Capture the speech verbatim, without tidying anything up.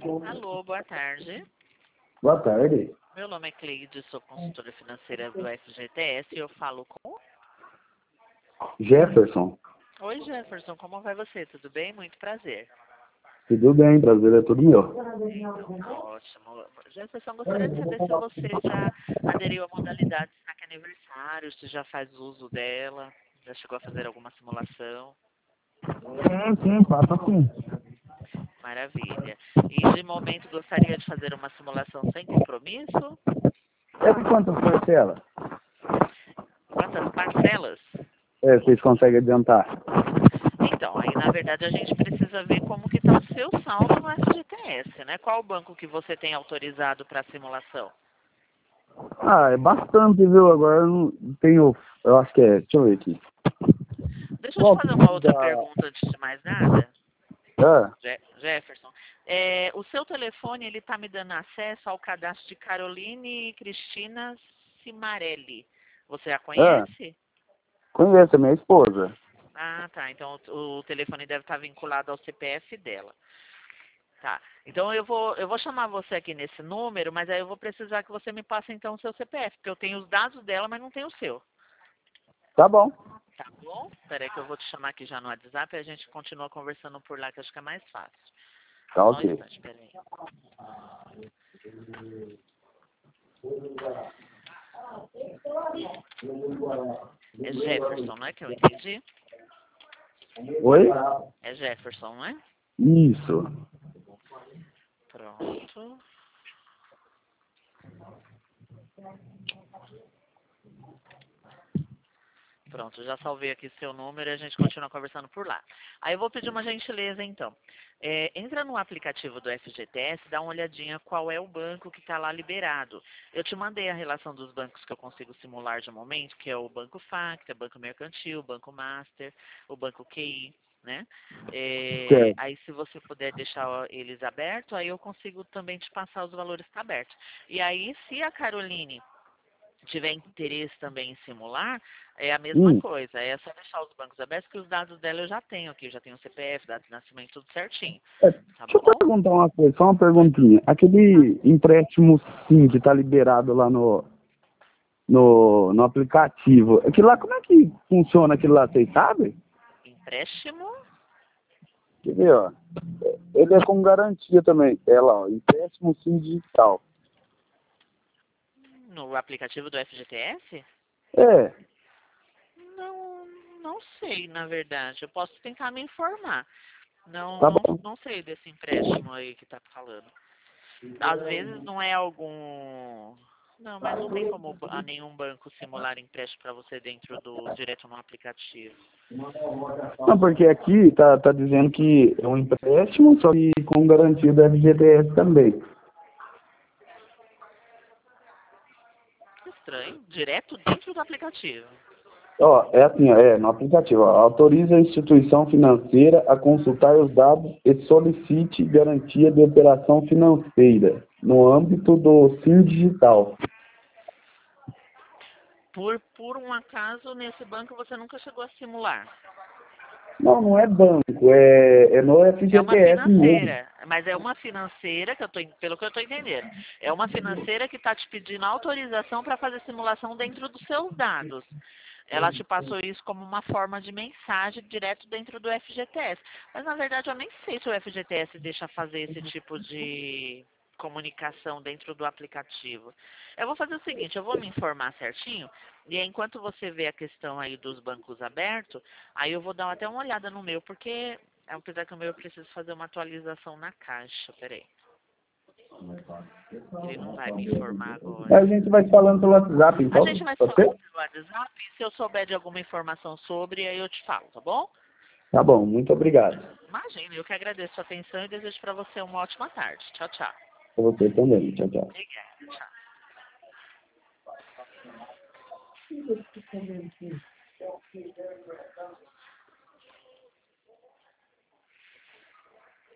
Alô, boa tarde. Boa tarde. Meu nome é Cleide, sou consultora financeira do F G T S e eu falo com... Jefferson. Oi, Jefferson, como vai você? Tudo bem? Muito prazer. Tudo bem, prazer é tudo meu. Então, tá ótimo. Jefferson, gostaria de saber se você já aderiu à modalidade Saque Aniversário, se já faz uso dela, já chegou a fazer alguma simulação. Sim, sim, faço sim. Maravilha. E de momento gostaria de fazer uma simulação sem compromisso? É de quantas parcelas? Quantas parcelas? É, vocês conseguem adiantar? Então, aí na verdade a gente precisa ver como que está o seu saldo no F G T S, né? Qual o banco que você tem autorizado para simulação? Ah, é bastante, viu? Agora eu não tenho... Eu acho que é... Deixa eu ver aqui. Deixa eu te Qual fazer uma que outra da... pergunta antes de mais nada, Ah, Je- Jefferson. É, o seu telefone, ele está me dando acesso ao cadastro de Caroline Cristina Cimarelli. Você a ah, conhece? conheço a minha esposa. Ah, tá. Então o, o telefone deve estar vinculado ao C P F dela. Tá. Então eu vou, eu vou chamar você aqui nesse número, mas aí eu vou precisar que você me passe então o seu C P F, porque eu tenho os dados dela, mas não tenho o seu. Tá bom. Tá bom? Peraí que eu vou te chamar aqui já no WhatsApp e a gente continua conversando por lá, que acho que é mais fácil. Tá Só um ok. instante, peraí. É Jefferson, não é que eu entendi? Oi? É Jefferson, não é? Isso. Pronto. Pronto, já salvei aqui seu número e a gente continua conversando por lá. Aí eu vou pedir uma gentileza, então. É, entra no aplicativo do F G T S, dá uma olhadinha qual é o banco que está lá liberado. Eu te mandei a relação dos bancos que eu consigo simular de momento, que é o Banco Facta, Banco Mercantil, Banco Master, o Banco Q I, né? É, Certo. aí se você puder deixar eles abertos, aí eu consigo também te passar os valores que estão abertos. E aí, se a Caroline tiver interesse também em simular, é a mesma Hum. coisa. É só deixar os bancos abertos, que os dados dela eu já tenho aqui. Eu já tenho o C P F, data de nascimento, tudo certinho. É, Tá deixa eu bom? perguntar uma coisa, só uma perguntinha. Aquele empréstimo sim que tá liberado lá no, no, no aplicativo, aquilo lá, como é que funciona aquilo lá, vocês sabem? Empréstimo Quer ver, ó? Ele é com garantia também. É lá, ó, empréstimo sim digital. no aplicativo do F G T S? É, Não, não sei, na verdade. Eu posso tentar me informar. Não, tá não, bom. não sei desse empréstimo aí que tá falando. Às vezes não é algum... Não, mas não tem como ba- a nenhum banco simular empréstimo para você dentro do direto no aplicativo. Não, porque aqui tá, tá dizendo que é um empréstimo, só que com garantia do F G T S também. Que estranho. Direto dentro do aplicativo. Ó, é assim, ó, é, no aplicativo, ó, autoriza a instituição financeira a consultar os dados e solicite garantia de operação financeira no âmbito do Sim Digital. Por, por um acaso, nesse banco você nunca chegou a simular. Não, não é banco, é, é no É uma F G T S mesmo. financeira, mas é uma financeira, que eu tô, en- pelo que eu estou entendendo, é uma financeira que está te pedindo autorização para fazer simulação dentro dos seus dados. Ela te passou isso como uma forma de mensagem direto dentro do F G T S. Mas na verdade eu nem sei se o F G T S deixa fazer esse tipo de comunicação dentro do aplicativo. Eu vou fazer o seguinte, eu vou me informar certinho, e aí, enquanto você vê a questão aí dos bancos abertos, aí eu vou dar até uma olhada no meu, porque apesar que o meu eu preciso fazer uma atualização na caixa, peraí. Ele não vai me informar agora. A gente vai falando pelo WhatsApp, A então, gente vai pode falando ser? pelo WhatsApp, e se eu souber de alguma informação sobre, aí eu te falo, tá bom? Tá bom, muito obrigado. Imagina, eu que agradeço a sua atenção e desejo para você uma ótima tarde. Tchau, tchau. Pra você também, tchau, tchau. Obrigada, tchau.